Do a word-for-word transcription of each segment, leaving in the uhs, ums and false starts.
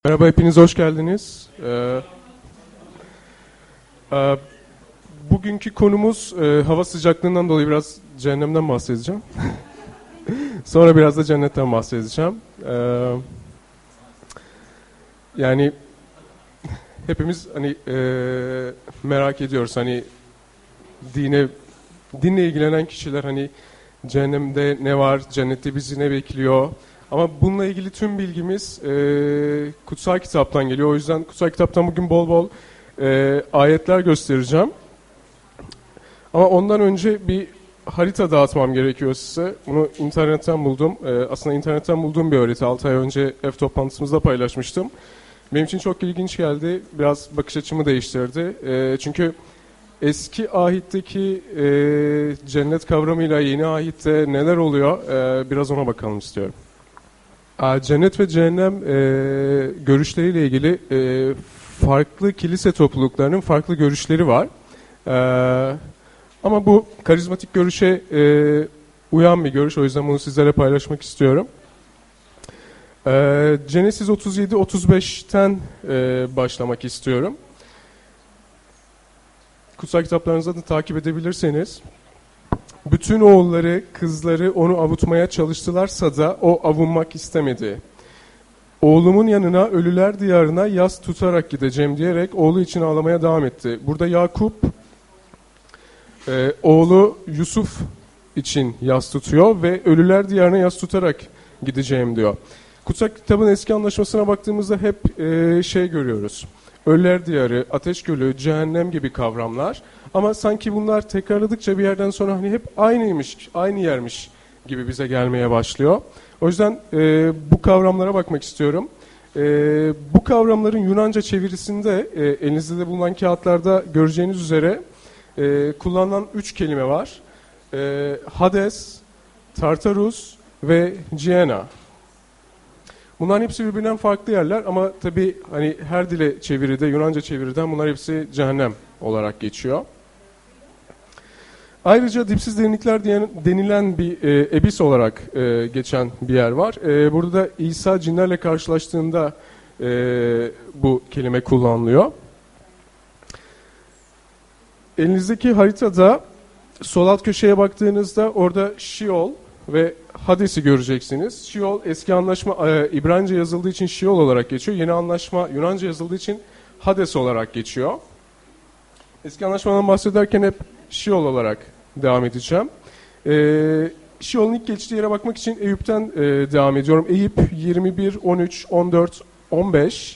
Merhaba, hepiniz hoş geldiniz. Ee, e, bugünkü konumuz e, hava sıcaklığından dolayı biraz cehennemden bahsedeceğim. Sonra biraz da cennetten bahsedeceğim. Ee, yani hepimiz hani e, merak ediyoruz, hani dine dinle ilgilenen kişiler hani cehennemde ne var, cennette bizi ne bekliyor. Ama bununla ilgili tüm bilgimiz e, kutsal kitaptan geliyor. O yüzden kutsal kitaptan bugün bol bol e, ayetler göstereceğim. Ama ondan önce bir harita dağıtmam gerekiyor size. Bunu internetten buldum. E, aslında internetten bulduğum bir harita. altı ay önce ev toplantımızda paylaşmıştım. Benim için çok ilginç geldi. Biraz bakış açımı değiştirdi. E, çünkü eski ahitteki e, cennet kavramıyla yeni ahitte neler oluyor? E, biraz ona bakalım istiyorum. Cennet ve cehennem e, görüşleriyle ilgili e, farklı kilise topluluklarının farklı görüşleri var. E, ama bu karizmatik görüşe e, uyan bir görüş. O yüzden bunu sizlerle paylaşmak istiyorum. E, Genesis otuz yedi otuz beşten e, başlamak istiyorum. Kutsal kitaplarınızda da takip edebilirseniz. Bütün oğulları, kızları onu avutmaya çalıştılarsa da o avunmak istemedi. Oğlumun yanına, ölüler diyarına yas tutarak gideceğim diyerek oğlu için ağlamaya devam etti. Burada Yakup e, oğlu Yusuf için yas tutuyor ve ölüler diyarına yas tutarak gideceğim diyor. Kutsal kitabın eski anlaşmasına baktığımızda hep e, şey görüyoruz. Ölüler diyarı, ateş gölü, cehennem gibi kavramlar. Ama sanki bunlar tekrarladıkça bir yerden sonra hani hep aynıymış, aynı yermiş gibi bize gelmeye başlıyor. O yüzden e, bu kavramlara bakmak istiyorum. E, bu kavramların Yunanca çevirisinde e, elinizde de bulunan kağıtlarda göreceğiniz üzere e, kullanılan üç kelime var. E, Hades, Tartarus ve Gehenna. Bunların hepsi birbirinden farklı yerler ama tabii hani her dile çeviride, Yunanca çeviriden bunlar hepsi cehennem olarak geçiyor. Ayrıca dipsiz derinlikler denilen bir e, ebis olarak e, geçen bir yer var. E, burada da İsa cinlerle karşılaştığında e, bu kelime kullanılıyor. Elinizdeki haritada sol alt köşeye baktığınızda orada Şiol ve Hades'i göreceksiniz. Şiol eski anlaşma e, İbranice yazıldığı için Şiol olarak geçiyor. Yeni anlaşma Yunanca yazıldığı için Hades olarak geçiyor. Eski anlaşmadan bahsederken hep Şiol olarak devam edeceğim. Ee, Şiol'un ilk geçtiği yere bakmak için Eyüp'ten e, devam ediyorum. Eyüp yirmi bir, on üç, on dört, on beş.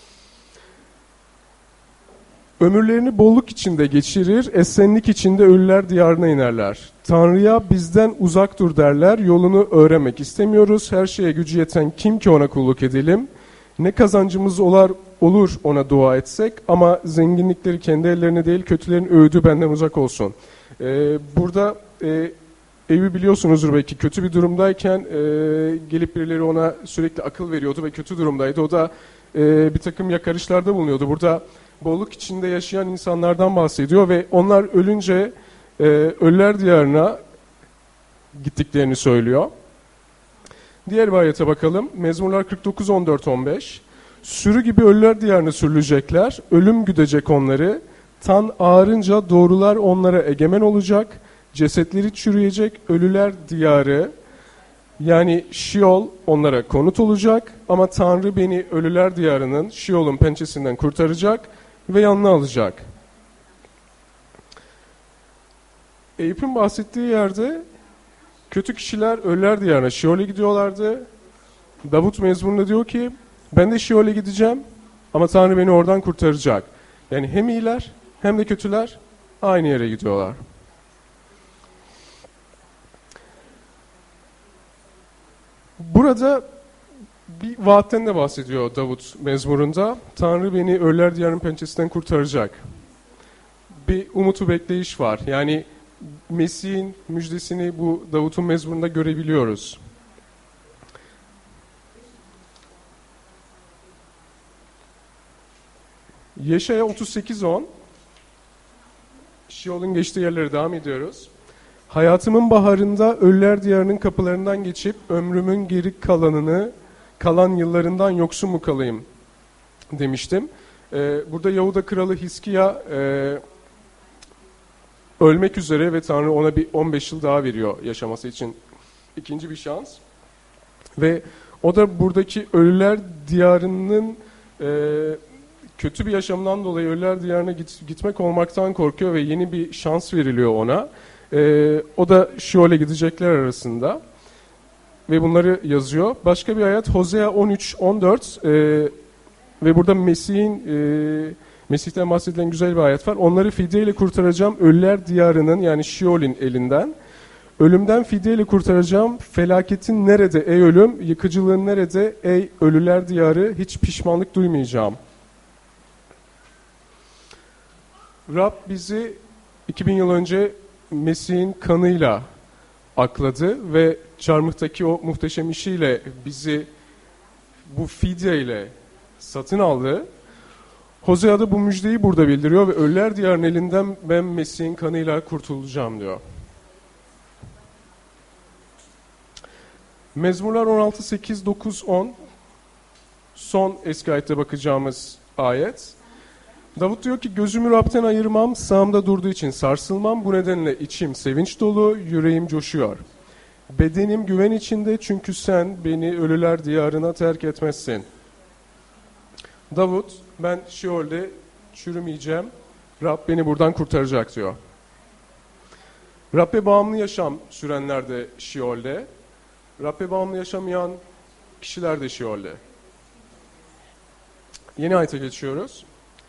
Ömürlerini bolluk içinde geçirir, esenlik içinde ölüler diyarına inerler. Tanrı'ya bizden uzak dur derler, yolunu öğrenmek istemiyoruz. Her şeye gücü yeten kim ki ona kulluk edelim? Ne kazancımız olar, olur ona dua etsek ama zenginlikleri kendi ellerine değil, kötülerin öğüdü benden uzak olsun. Ee, burada e, Eyüp'ü biliyorsunuzdur belki, kötü bir durumdayken e, gelip birileri ona sürekli akıl veriyordu ve kötü durumdaydı. O da e, bir takım yakarışlarda bulunuyordu. Burada bolluk içinde yaşayan insanlardan bahsediyor ve onlar ölünce e, ölüler diyarına gittiklerini söylüyor. Diğer bir ayete bakalım. Mezmurlar kırk dokuz, on dört, on beş. Sürü gibi ölüler diyarına sürülecekler. Ölüm güdecek onları. Tan ağarınca doğrular onlara egemen olacak. Cesetleri çürüyecek. Ölüler diyarı yani Şiol onlara konut olacak. Ama Tanrı beni ölüler diyarının, Şiol'un pençesinden kurtaracak ve yanına alacak. Eyüp'ün bahsettiği yerde kötü kişiler ölüler diyarına, Şiol'e gidiyorlardı. Davut mezmurunda diyor ki ben de Şiol'e gideceğim ama Tanrı beni oradan kurtaracak. Yani hem iyiler hem de kötüler aynı yere gidiyorlar. Burada bir vaatten de bahsediyor Davut mezmurunda. Tanrı beni ölüler diyarının pençesinden kurtaracak. Bir umutu bekleyiş var. Yani Mesih'in müjdesini bu Davut'un mezmurunda görebiliyoruz. Yeşaya otuz sekiz on. Şiol'un geçtiği yerlere devam ediyoruz. Hayatımın baharında ölüler diyarının kapılarından geçip ömrümün geri kalanını, kalan yıllarından yoksun mu kalayım demiştim. Ee, burada Yahuda kralı Hiskiya e, ölmek üzere ve Tanrı ona bir on beş yıl daha veriyor yaşaması için ikinci bir şans. Ve o da buradaki ölüler diyarının e, kötü bir yaşamdan dolayı ölüler diyarına git, gitmek olmaktan korkuyor ve yeni bir şans veriliyor ona. E, o da Şiol'e gidecekler arasında. Ve bunları yazıyor. Başka bir ayet Hosea on üç on dört e, ve burada Mesih'in e, Mesih'ten bahsedilen güzel bir ayet var. Onları fidyeyle kurtaracağım ölüler diyarının yani Şiol'in elinden. Ölümden fidyeyle kurtaracağım. Felaketin nerede ey ölüm? Yıkıcılığın nerede ey ölüler diyarı? Hiç pişmanlık duymayacağım. Rab bizi iki bin yıl önce Mesih'in kanıyla akladı ve çarmıhtaki o muhteşem işiyle bizi bu fidye ile satın aldı. Hosea da bu müjdeyi burada bildiriyor ve ölüler diyarının elinden ben Mesih'in kanıyla kurtulacağım diyor. Mezmurlar on altı, sekiz, dokuz, on son eski ayette bakacağımız ayet. Davut diyor ki gözümü Rab'den ayırmam, sağımda durduğu için sarsılmam. Bu nedenle içim sevinç dolu, yüreğim coşuyor. Bedenim güven içinde çünkü sen beni ölüler diyarına terk etmezsin. Davut ben Şiol'de çürümeyeceğim, Rab beni buradan kurtaracak diyor. Rab'be bağımlı yaşam sürenler de Şiol'de. Rab'be bağımlı yaşamayan kişiler de Şiol'de. Yeni ayete geçiyoruz.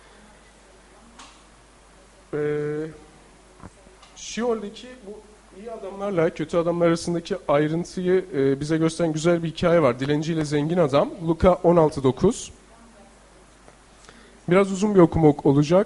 Ee, Şiol'deki bu iyi adamlarla kötü adamlar arasındaki ayrıntıyı e, bize gösteren güzel bir hikaye var. Dilenci ile zengin adam. Luka on altı dokuz. Biraz uzun bir okuma olacak.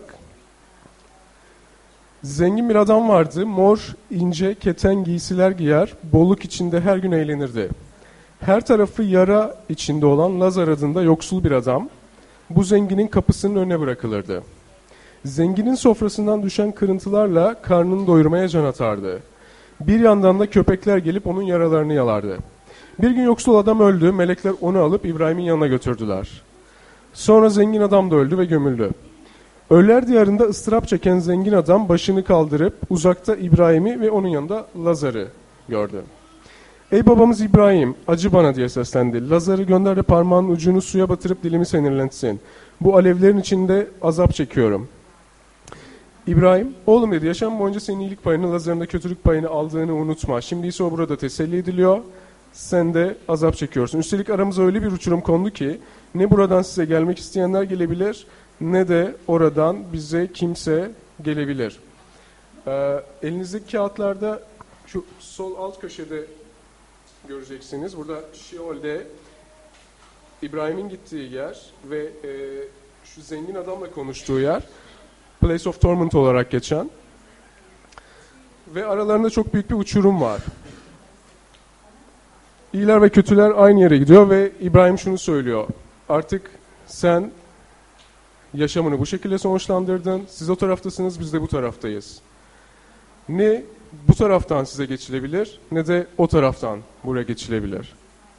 Zengin bir adam vardı. Mor, ince, keten giysiler giyer. Bolluk içinde her gün eğlenirdi. Her tarafı yara içinde olan Lazar adında yoksul bir adam. Bu zenginin kapısının önüne bırakılırdı. Zenginin sofrasından düşen kırıntılarla karnını doyurmaya can atardı. Bir yandan da köpekler gelip onun yaralarını yalardı. Bir gün yoksul adam öldü. Melekler onu alıp İbrahim'in yanına götürdüler. Sonra zengin adam da öldü ve gömüldü. Ölüler diyarında ıstırap çeken zengin adam başını kaldırıp uzakta İbrahim'i ve onun yanında Lazar'ı gördü. Ey babamız İbrahim, acı bana diye seslendi. Lazar'ı gönder de parmağının ucunu suya batırıp dilimi sinirlensin. Bu alevlerin içinde azap çekiyorum. İbrahim, oğlum dedi, yaşam boyunca senin iyilik payını, Lazar'ın da kötülük payını aldığını unutma. Şimdi ise o burada teselli ediliyor, sen de azap çekiyorsun. Üstelik aramıza öyle bir uçurum kondu ki, ne buradan size gelmek isteyenler gelebilir, ne de oradan bize kimse gelebilir. Ee, elinizdeki kağıtlarda, şu sol alt köşede göreceksiniz. Burada Şiol'de İbrahim'in gittiği yer ve e, şu zengin adamla konuştuğu yer. Place of Torment olarak geçen ve aralarında çok büyük bir uçurum var. İyiler ve kötüler aynı yere gidiyor ve İbrahim şunu söylüyor. Artık sen yaşamını bu şekilde sonuçlandırdın. Siz o taraftasınız, biz de bu taraftayız. Ne bu taraftan size geçilebilir ne de o taraftan buraya geçilebilir.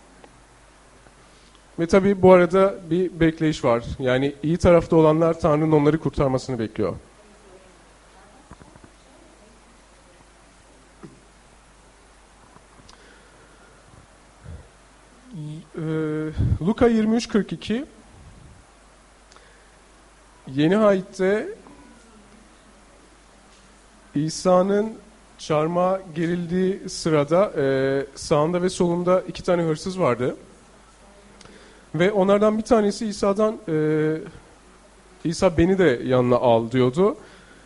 Ve tabii bu arada bir bekleyiş var. Yani iyi tarafta olanlar Tanrı'nın onları kurtarmasını bekliyor. Luka yirmi üç kırk iki Yeni Ayet'te İsa'nın çarmıha gerildiği sırada e, sağında ve solunda iki tane hırsız vardı. Ve onlardan bir tanesi İsa'dan e, İsa beni de yanına al diyordu.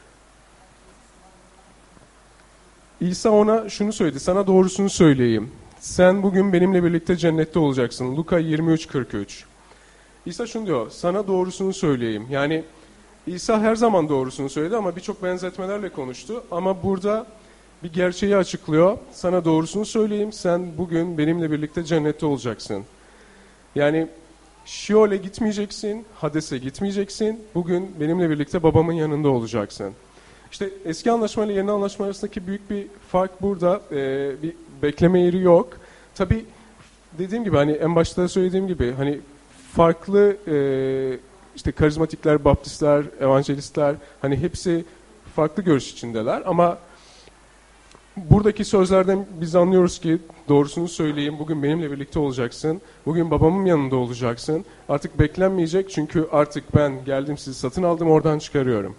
İsa ona şunu söyledi, sana doğrusunu söyleyeyim. Sen bugün benimle birlikte cennette olacaksın. Luka yirmi üç kırk üç. İsa şunu diyor, sana doğrusunu söyleyeyim. Yani İsa her zaman doğrusunu söyledi ama birçok benzetmelerle konuştu. Ama burada bir gerçeği açıklıyor. Sana doğrusunu söyleyeyim, sen bugün benimle birlikte cennette olacaksın. Yani Şiol'e gitmeyeceksin, Hades'e gitmeyeceksin. Bugün benimle birlikte babamın yanında olacaksın. İşte eski anlaşma ile yeni anlaşma arasındaki büyük bir fark burada. Ee, bir bekleme yeri yok. Tabii dediğim gibi hani en başta söylediğim gibi hani farklı e, işte karizmatikler, baptistler, evangelistler hani hepsi farklı görüş içindeler ama buradaki sözlerden biz anlıyoruz ki doğrusunu söyleyeyim, bugün benimle birlikte olacaksın, bugün babamın yanında olacaksın, artık beklenmeyecek çünkü artık ben geldim sizi satın aldım oradan çıkarıyorum.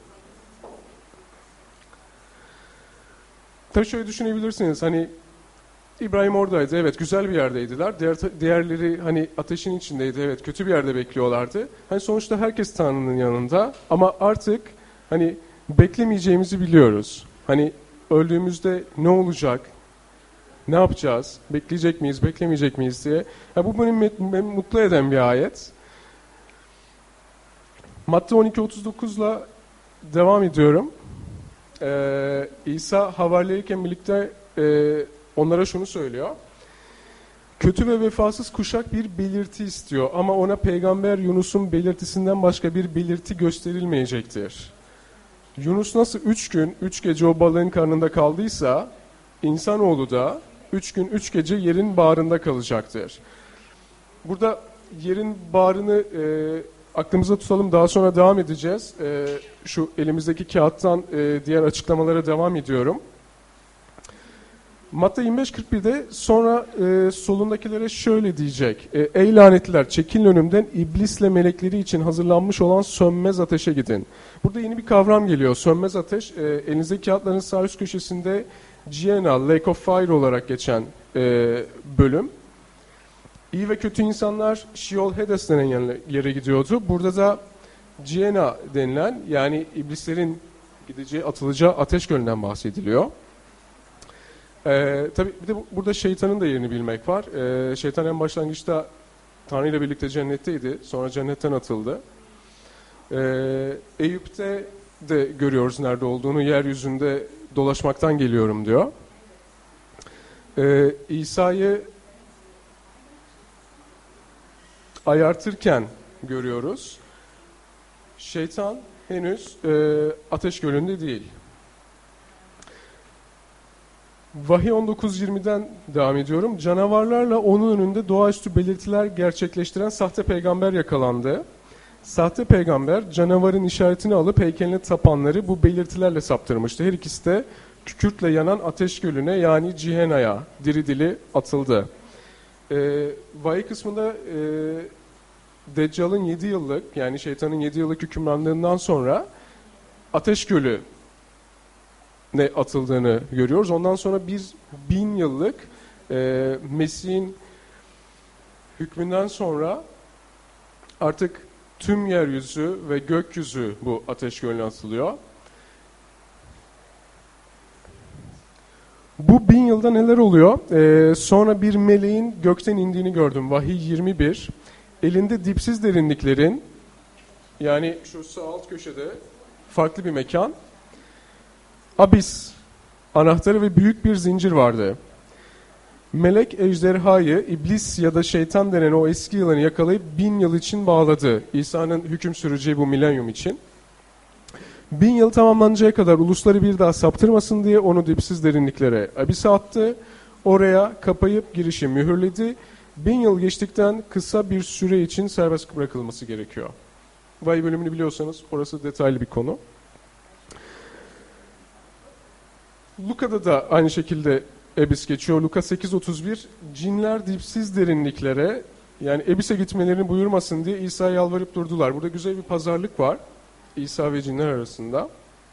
Tabii şöyle düşünebilirsiniz, hani İbrahim oradaydı, evet güzel bir yerdeydiler, diğer diğerleri hani ateşin içindeydi, evet kötü bir yerde bekliyorlardı. Hani sonuçta herkes Tanrı'nın yanında ama artık hani beklemeyeceğimizi biliyoruz. Hani öldüğümüzde ne olacak, ne yapacağız, bekleyecek miyiz, beklemeyecek miyiz diye. Ya bu beni, beni mutlu eden bir ayet. Matta on iki otuz dokuzla devam ediyorum. Ee, İsa havarlarıyken birlikte e, onlara şunu söylüyor. Kötü ve vefasız kuşak bir belirti istiyor ama ona peygamber Yunus'un belirtisinden başka bir belirti gösterilmeyecektir. Yunus nasıl üç gün, üç gece o balığın karnında kaldıysa, insanoğlu da üç gün, üç gece yerin bağrında kalacaktır. Burada yerin bağrını e, aklımıza tutalım, daha sonra devam edeceğiz. E, şu elimizdeki kağıttan e, diğer açıklamalara devam ediyorum. Matta yirmi beş kırk birde sonra e, solundakilere şöyle diyecek. E, Ey lanetliler, çekilin önümden, iblisle melekleri için hazırlanmış olan sönmez ateşe gidin. Burada yeni bir kavram geliyor. Sönmez ateş, e, elinizdeki kağıtların sağ üst köşesinde Gehenna, Lake of Fire olarak geçen e, bölüm. İyi ve kötü insanlar Sheol Hades denen yere gidiyordu. Burada da Gehenna denilen, yani iblislerin gideceği, atılacağı ateş gölünden bahsediliyor. Ee, tabii bir de bu, burada şeytanın da yerini bilmek var. Ee, şeytan en başlangıçta Tanrı ile birlikte cennetteydi. Sonra cennetten atıldı. Ee, Eyüp'te de görüyoruz nerede olduğunu. Yeryüzünde dolaşmaktan geliyorum diyor. Ee, İsa'yı ayartırken görüyoruz. Şeytan henüz e, ateş gölünde değil. Vahiy on dokuz yirmiden devam ediyorum. Canavarlarla onun önünde doğaüstü belirtiler gerçekleştiren sahte peygamber yakalandı. Sahte peygamber canavarın işaretini alıp heykeline tapanları bu belirtilerle saptırmıştı. Her ikisi de kükürtle yanan ateş gölüne, yani Cihenna'ya diri dili atıldı. Ee, Vahiy kısmında e, Deccal'ın yedi yıllık, yani şeytanın yedi yıllık hükümranlığından sonra ateş gölü ne atıldığını görüyoruz. Ondan sonra bir bin yıllık e, Mesih'in hükmünden sonra artık tüm yeryüzü ve gökyüzü bu ateş gölüne atılıyor. Bu bin yılda neler oluyor? Ee, sonra bir meleğin gökten indiğini gördüm. Vahiy yirmi bir. Elinde dipsiz derinliklerin, yani şu sağ alt köşede farklı bir mekan, Abis anahtarı ve büyük bir zincir vardı. Melek ejderhayı, iblis ya da şeytan denen o eski yılanı yakalayıp bin yıl için bağladı. İsa'nın hüküm süreceği bu milenyum için. Bin yıl tamamlanıncaya kadar ulusları bir daha saptırmasın diye onu dipsiz derinliklere, abise attı. Oraya kapayıp girişi mühürledi. Bin yıl geçtikten kısa bir süre için serbest bırakılması gerekiyor. Vahiy bölümünü biliyorsanız orası detaylı bir konu. Luka'da da aynı şekilde Ebis geçiyor. Luka sekiz otuz bir, cinler dipsiz derinliklere, yani Ebis'e gitmelerini buyurmasın diye İsa'ya yalvarıp durdular. Burada güzel bir pazarlık var İsa ve cinler arasında.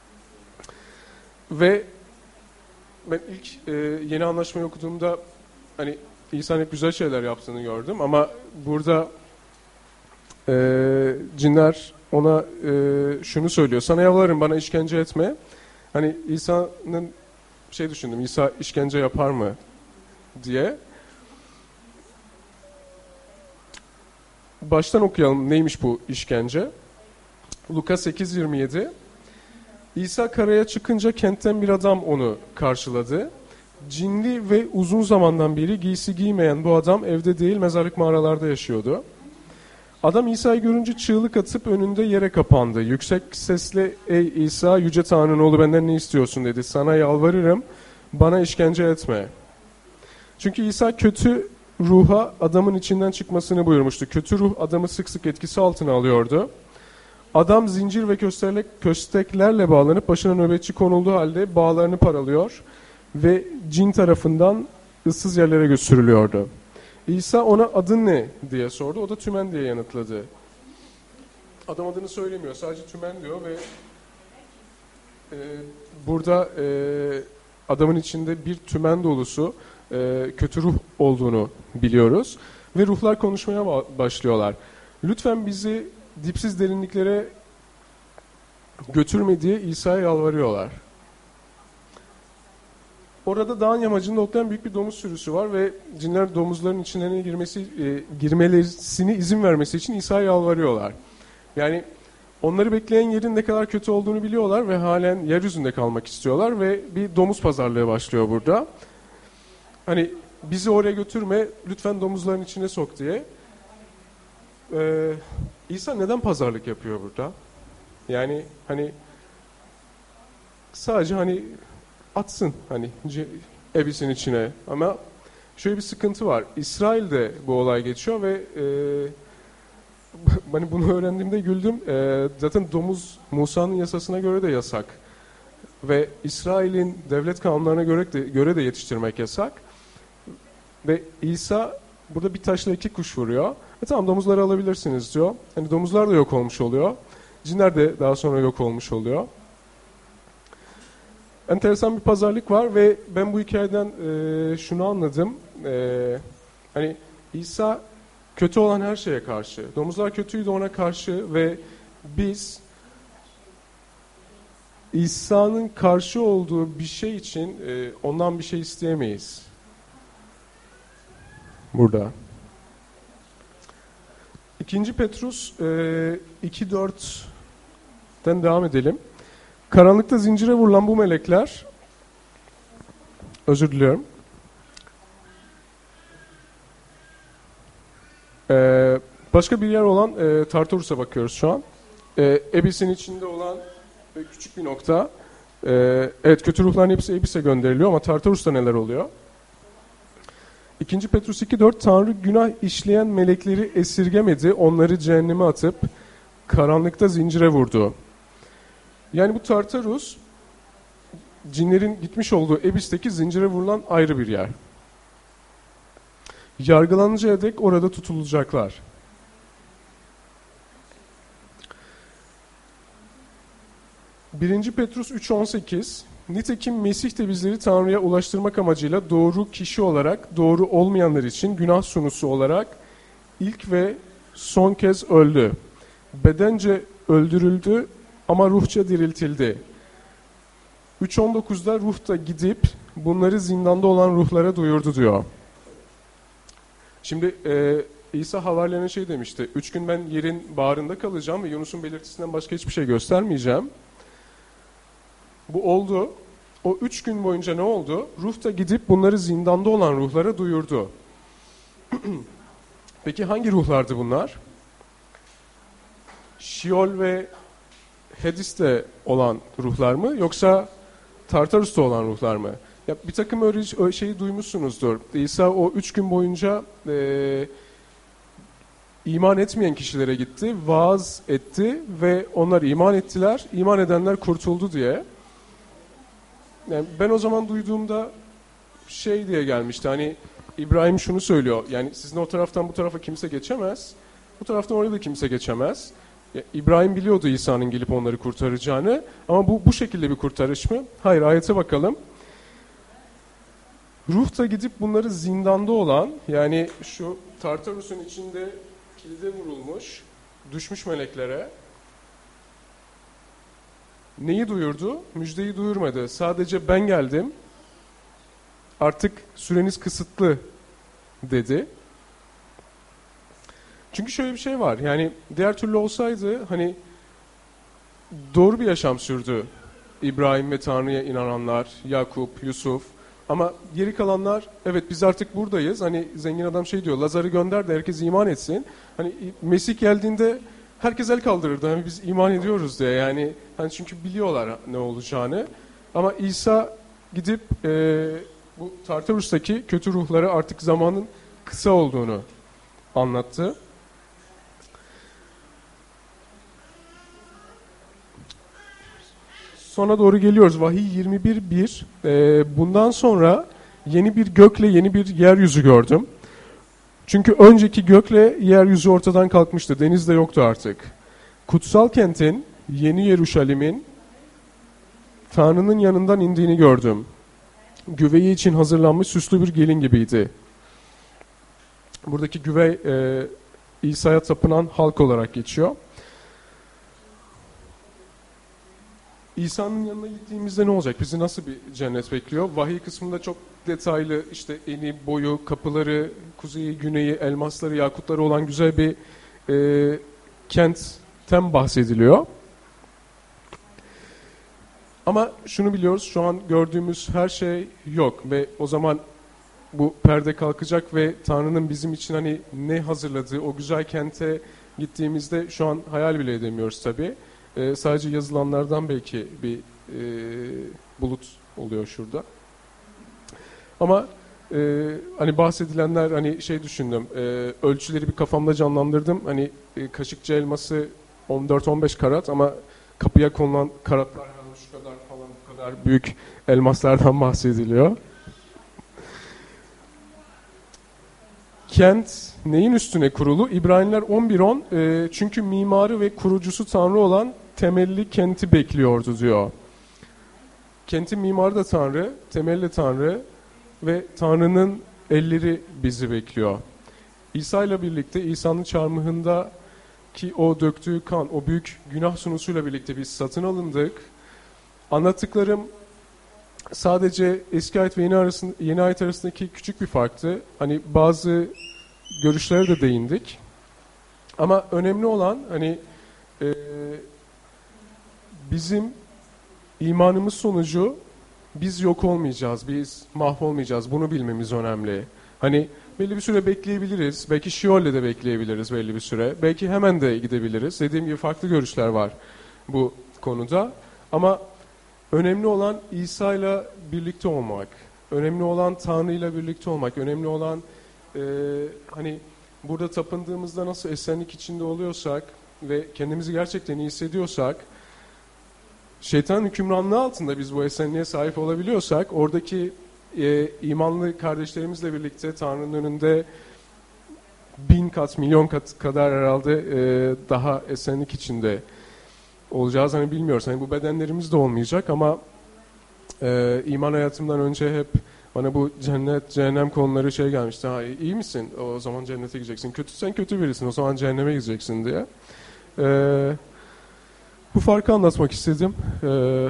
Ve ben ilk e, yeni anlaşmayı okuduğumda hani İsa'nın hep güzel şeyler yaptığını gördüm ama burada e, cinler ona e, şunu söylüyor: sana yalvarırım, bana işkence etme. Hani İsa'nın şey düşündüm, İsa işkence yapar mı diye. Baştan okuyalım neymiş bu işkence. Luka sekiz yirmi yedi. İsa karaya çıkınca kentten bir adam onu karşıladı. Cinli ve uzun zamandan beri giysi giymeyen bu adam evde değil, mezarlık mağaralarda yaşıyordu. Adam İsa'yı görünce çığlık atıp önünde yere kapandı. Yüksek sesle, ey İsa, yüce Tanrı'nın oğlu, benden ne istiyorsun dedi. Sana yalvarırım, bana işkence etme. Çünkü İsa kötü ruha adamın içinden çıkmasını buyurmuştu. Kötü ruh adamı sık sık etkisi altına alıyordu. Adam zincir ve köstek, kösteklerle bağlanıp başına nöbetçi konulduğu halde bağlarını paralıyor ve cin tarafından ıssız yerlere götürülüyordu. İsa ona adın ne diye sordu. O da Tümen diye yanıtladı. Adam adını söylemiyor. Sadece Tümen diyor ve e, burada e, adamın içinde bir tümen dolusu e, kötü ruh olduğunu biliyoruz. Ve ruhlar konuşmaya başlıyorlar. Lütfen bizi dipsiz derinliklere götürme diye İsa'ya yalvarıyorlar. Orada dağın yamacında otlayan büyük bir domuz sürüsü var ve cinler domuzların içlerine girmesi, e, girmelerini izin vermesi için İsa'ya yalvarıyorlar. Yani onları bekleyen yerin ne kadar kötü olduğunu biliyorlar ve halen yeryüzünde kalmak istiyorlar ve bir domuz pazarlığı başlıyor burada. Hani bizi oraya götürme, lütfen domuzların içine sok diye. Ee, İsa neden pazarlık yapıyor burada? Yani hani sadece hani atsın hani ebisin içine. Ama şöyle bir sıkıntı var. İsrail'de bu olay geçiyor ve e, hani bunu öğrendiğimde güldüm. E, zaten domuz Musa'nın yasasına göre de yasak. Ve İsrail'in devlet kanunlarına göre de, göre de yetiştirmek yasak. Ve İsa burada bir taşla iki kuş vuruyor. E tamam domuzları alabilirsiniz diyor. Hani domuzlar da yok olmuş oluyor. Cinler de daha sonra yok olmuş oluyor. Enteresan bir pazarlık var ve ben bu hikayeden e, şunu anladım. E, hani İsa kötü olan her şeye karşı. Domuzlar kötüydü ona karşı ve biz İsa'nın karşı olduğu bir şey için e, ondan bir şey isteyemeyiz. Burada. İkinci Petrus e, iki dörtten devam edelim. Karanlıkta zincire vurulan bu melekler, özür diliyorum, ee, başka bir yer olan e, Tartarus'a bakıyoruz şu an. E, Ebis'in içinde olan e, küçük bir nokta. E, evet, kötü ruhların hepsi Ebis'e gönderiliyor ama Tartarus'ta neler oluyor? İkinci Petrus iki dört, Tanrı günah işleyen melekleri esirgemedi, onları cehenneme atıp karanlıkta zincire vurdu. Yani bu Tartarus, cinlerin gitmiş olduğu Ebis'teki zincire vurulan ayrı bir yer. Yargılanıncaya dek orada tutulacaklar. Birinci Petrus üç on sekiz, nitekim Mesih de bizleri Tanrı'ya ulaştırmak amacıyla doğru kişi olarak, doğru olmayanlar için günah sunusu olarak ilk ve son kez öldü. Bedence öldürüldü ama ruhça diriltildi. üç on dokuzda ruh da gidip bunları zindanda olan ruhlara duyurdu diyor. Şimdi e, İsa havarilerine şey demişti. Üç gün ben yerin bağrında kalacağım ve Yunus'un belirtisinden başka hiçbir şey göstermeyeceğim. Bu oldu. O üç gün boyunca ne oldu? Ruh da gidip bunları zindanda olan ruhlara duyurdu. Peki hangi ruhlardı bunlar? Şiol ve Hadis'te olan ruhlar mı yoksa Tartarus'ta olan ruhlar mı? Ya bir takım öyle şeyi duymuşsunuzdur. İsa o üç gün boyunca e, iman etmeyen kişilere gitti, vaaz etti ve onlar iman ettiler. İman edenler kurtuldu diye. Yani ben o zaman duyduğumda şey diye gelmişti. Hani İbrahim şunu söylüyor. Yani sizin o taraftan bu tarafa kimse geçemez. Bu taraftan oraya da kimse geçemez. İbrahim biliyordu İsa'nın gelip onları kurtaracağını. Ama bu bu şekilde bir kurtarış mı? Hayır, ayete bakalım. Ruh da gidip bunları zindanda olan, yani şu Tartarus'un içinde kilide vurulmuş, düşmüş meleklere neyi duyurdu? Müjdeyi duyurmadı. Sadece ben geldim, artık süreniz kısıtlı dedi. Çünkü şöyle bir şey var, yani diğer türlü olsaydı hani doğru bir yaşam sürdü İbrahim ve Tanrı'ya inananlar, Yakup, Yusuf. Ama geri kalanlar, evet biz artık buradayız. Hani zengin adam şey diyor, Lazar'ı gönder de herkes iman etsin. Hani Mesih geldiğinde herkes el kaldırırdı. Hani biz iman ediyoruz diye. Yani hani çünkü biliyorlar ne olacağını. Ama İsa gidip e, bu Tartarus'taki kötü ruhlara artık zamanın kısa olduğunu anlattı. sona doğru geliyoruz. Vahiy yirmi bir bir. Ee, bundan sonra yeni bir gökle yeni bir yeryüzü gördüm. Çünkü önceki gökle yeryüzü ortadan kalkmıştı. Deniz de yoktu artık. Kutsal kentin, Yeni Yeruşalim'in Tanrı'nın yanından indiğini gördüm. Güveyi için hazırlanmış süslü bir gelin gibiydi. Buradaki güvey e, İsa'ya tapınan halk olarak geçiyor. İsa'nın yanına gittiğimizde ne olacak? Bizi nasıl bir cennet bekliyor? Vahiy kısmında çok detaylı, işte eni, boyu, kapıları, kuzeyi, güneyi, elmasları, yakutları olan güzel bir e, kentten bahsediliyor. Ama şunu biliyoruz, şu an gördüğümüz her şey yok ve o zaman bu perde kalkacak ve Tanrı'nın bizim için hani ne hazırladığı, o güzel kente gittiğimizde şu an hayal bile edemiyoruz tabii. Ee, sadece yazılanlardan belki bir e, bulut oluyor şurada. Ama e, hani bahsedilenler, hani şey düşündüm, e, ölçüleri bir kafamda canlandırdım. Hani e, Kaşıkçı elması on dört on beş karat ama kapıya konulan karatlar şu kadar falan, bu kadar büyük elmaslardan bahsediliyor. Kent neyin üstüne kurulu? İbraniler on bir on e, çünkü mimarı ve kurucusu Tanrı olan temelli kenti bekliyordu diyor. Kentin mimarı da Tanrı, temelli Tanrı ve Tanrı'nın elleri bizi bekliyor. İsa ile birlikte İsa'nın çarmıhındaki o döktüğü kan, o büyük günah sunusuyla birlikte biz satın alındık. Anlattıklarım sadece eski ayet ve yeni, arasında, yeni ayet arasındaki küçük bir farktı. Hani bazı görüşlere de değindik. Ama önemli olan hani e, bizim imanımız sonucu biz yok olmayacağız, biz mahvolmayacağız. Bunu bilmemiz önemli. Hani belli bir süre bekleyebiliriz. Belki Şiol'le de bekleyebiliriz belli bir süre. Belki hemen de gidebiliriz. Dediğim gibi farklı görüşler var bu konuda. Ama önemli olan İsa'yla birlikte olmak. Önemli olan Tanrı'yla birlikte olmak. Önemli olan e, hani burada tapındığımızda nasıl esenlik içinde oluyorsak ve kendimizi gerçekten iyi hissediyorsak, şeytanın hükümranlığı altında biz bu esenliğe sahip olabiliyorsak, oradaki e, imanlı kardeşlerimizle birlikte Tanrı'nın önünde bin kat, milyon kat kadar herhalde e, daha esenlik içinde olacağız. Hani bilmiyoruz. Hani bu bedenlerimiz de olmayacak ama e, iman hayatımdan önce hep bana bu cennet, cehennem konuları şey gelmişti. Ha, iyi misin? O zaman cennete gideceksin. Kötüsen kötü birisin. O zaman cehenneme gideceksin diye. E, bu farkı anlatmak istedim. E,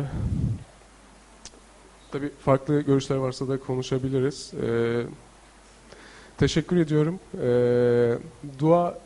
tabii farklı görüşler varsa da konuşabiliriz. E, teşekkür ediyorum. E, dua